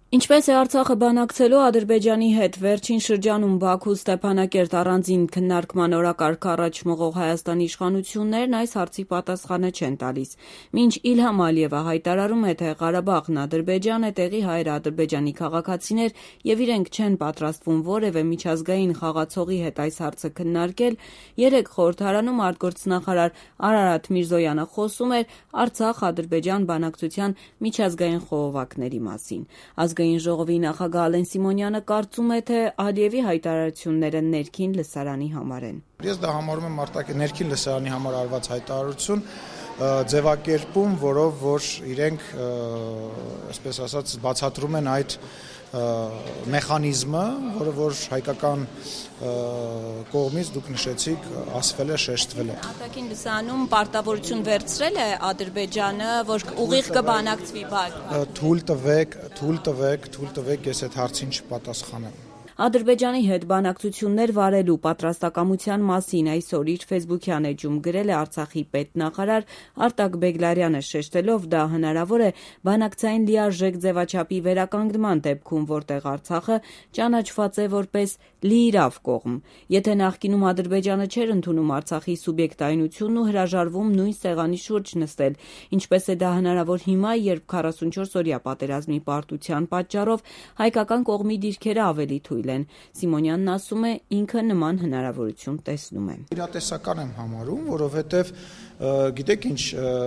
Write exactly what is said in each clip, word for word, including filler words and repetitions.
Ինչպես է Արցախը բանակցելու Ադրբեջանի հետ վերջին շրջանում Բաքու Ստեփանակերտ առանձին քննարկման օրակարգ առաջ մղող Հայաստանի իշխանություններն այս հարցի պատասխանը չեն տալիս։ Մինչ Իլհամ Ալիևը հայտարարում է, թե Ղարաբաղն Ադրբեջան է, տեղի հայր-ադրբեջանի քաղաքացիներ եւ իրենք չեն պատրաստվում որևէ միջազգային խաղացողի հետ այս հարցը քննարկել, երեկ խորհրդարանում արտգործնախարար Արարատ Միրզոյանը խոսում էր Արցախ-Ադրբեջան բանակցության միջազգային խողովակների մասին։ Ազգային ժողովի նախագահ Ալեն Սիմոնյանը կարծում է, թե Ալիևի հայտարարությունները ներքին լսարանի համար են։ Ես դա համարում եմ արտաքին ներքին լսարանի համար արված հայտարարություն, ձևակերպում, որով որ իրենք, այսպես ասած, բացատրում են այդ մեխանիզմը, որը որ հայկական կողմից դուք նշեցիք, ասվել է, շեշտվել է։ Արտաքին լսարանում պարտավորություն վերցրել է Ադրբեջանը, որ ուղիղ կբանակցվի Բաքու։ Թույլ տվեք, թույլ տվեք, թույլ տվեք, ես այդ հարցին չպատասխանեմ։ Ադրբեջանի հետ բանակցություններ վարելու պատրաստակամության մասին այսօր իր ֆեյսբուքյան էջում գրել է Արցախի պետնախարար Արտակ Բեգլարյանը, շեշտելով դա հնարավոր է բանակցային լիարժեք ձևաչափի վերականգնման դեպքում, որտեղ Արցախը ճանաչված է որպես լիիրավ կողմ։ Եթե նախկինում Ադրբեջանը չէր ընդունում Արցախի սուբյեկտայնությունն ու հրաժարվում նույն սեղանի շուրջ նստել, ինչպես է դա հնարավոր հիմա, երբ քառասունչորս-օրյա պատերազմի պարտության պատճառով հայկական կողմի դիրքերը ավելի թույլ են։ Սիմոնյանն ասում է, ինքը նման հնարավորություն տեսնում է։ Իրատեսական եմ համարում, որովհետև գիտեք ինչ,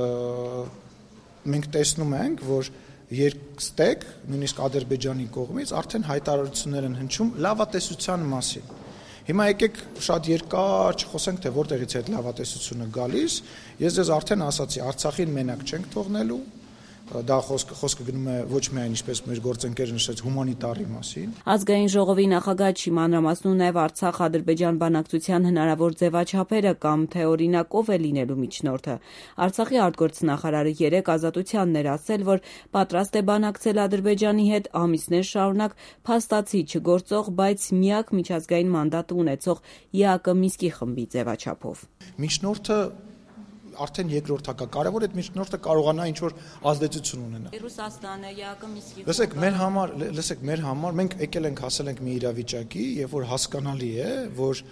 մենք տեսնում ենք, որ երկստեք, նույնիսկ Ադրբեջանի կողմից արդեն հայտարարություններ են հնչում լավատեսության մասին։ Հիմա եկեք շատ երկար չխոսենք, թե որտեղից է այդ լավատեսությունը գալիս։ Ես ձեզ արդեն ասացի, Արցախին մենակ չենք թողնելու։ Դա խոսքը խոսքը գնում է ոչ միայն ինչպես մեր գործընկերը նշեց հումանիտարի մասին։ Ազգային ժողովի նախագահ չի մանրամասնում նաև Արցախ-Ադրբեջան բանակցության հնարավոր ձևաչափերը կամ թե օրինակ ով է լինելու միջնորդը։ Արցախի արտգործնախարարը երեկ Ազատությանն էր ասել, որ պատրաստ է բանակցել Ադրբեջանի հետ ամիսներ շարունակ փաստացի չգործող, բայց միակ միջազգային մանդատ ունեցող ԵԱԿ Մինսկի խմբի ձևաչափով։ Միջնորդը արդեն երկրորդակա կարևոր այդ միջնորդը կարողանա ինչ-որ ազդեցություն ունենա։ Ռուսաստանը, ԵԱԿ Մինսկի։ Լսեք, մեր համար, լսեք, մեր համար մենք եկել ենք հասել ենք մի իրավիճակի, երբ որ հասկանալի է, որ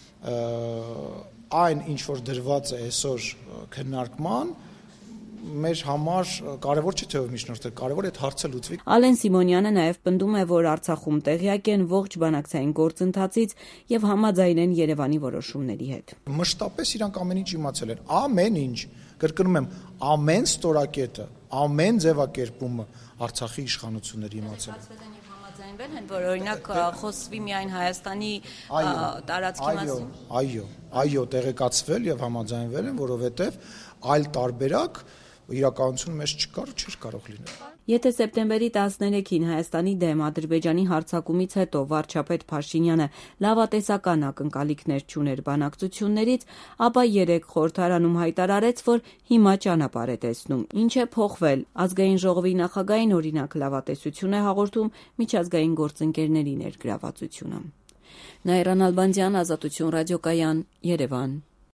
այն ինչ որ դրված է այսօր քննարկման մեր համար կարևոր չէ թե ով միջնորդը, կարևոր է այդ հարցը լուծվի։ Ալեն Սիմոնյանը նաև պնդում է, որ Արցախում տեղյակ են ողջ բանակցային գործընթացից եւ համաձայն են Երևանի որոշումների հետ։ Մշտապես իրանք ամեն ինչ իմացել են, ամեն ինչ, կրկնում եմ, ամեն ստորակետը, ամեն ձևակերպումը Արցախի իշխանությունների իմացել են։ Համաձայնվել են, որ օրինակ խոսվի միայն Հայաստանի տարածքի մասին։ Այո, այո, տեղեկացվել եւ համաձայնվել են, որովհետեւ այլ տարբերակ իրականություն մեջ չկար, չէր կարող լինել։ Եթե սեպտեմբերի տասներեքին Հայաստանի դեմ Ադրբեջանի հարձակումից հետո վարչապետ Փաշինյանը լավատեսական ակնկալիքներ չուներ բանակցություններից, ապա երեկ խորհրդարանում հայտարարեց, որ հիմա ճանապարհ է տեսնում։ Ինչ է փոխվել։ Ազգային ժողովի նախագահին օրինակ լավատեսություն է հաղորդում միջազգային գործընկերների ներգրավվածությունը։ Նաիրա Նալբանդյան, Ազատություն ռադիոկայան, Երևան։